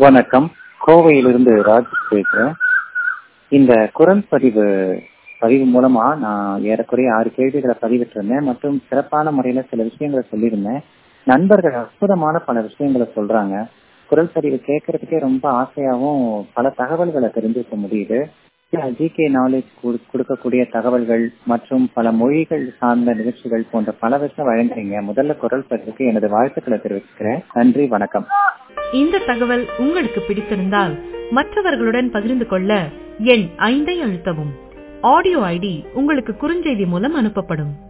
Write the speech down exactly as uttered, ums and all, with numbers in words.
வணக்கம். கோவையிலிருந்து ராஜ் பேசுறேன். இந்த குரல் பதிவு பதிவு மூலமா நான் ஏறக்குறைய ஆறு கேள்விகளை பதிவிட்டிருந்தேன் மற்றும் சிறப்பான முறையில சில விஷயங்களை சொல்லியிருந்தேன். நண்பர்கள் அற்புதமான பல விஷயங்களை சொல்றாங்க. குரல் பதிவு கேட்கறதுக்கே ரொம்ப ஆசையாகவும் பல தகவல்களை தெரிஞ்சுக்க முடியுது. ஜி கே நாலேஜ் கொடுக்கக்கூடிய தகவல்கள் மற்றும் பல மொழிகள் சார்ந்த நிகழ்ச்சிகள் போன்ற பல விஷயம் வழங்குறீங்க. முதல்ல குரல் பதிவுக்கு எனது வாழ்த்துக்களை தெரிவிச்சுக்கிறேன். நன்றி, வணக்கம். இந்த தகவல் உங்களுக்கு பிடித்திருந்தால் மற்றவர்களுடன் பகிர்ந்து கொள்ள எண் ஐந்தை அழுத்தவும். ஆடியோ ஐடி உங்களுக்கு குறுஞ்செய்தி மூலம் அனுப்பப்படும்.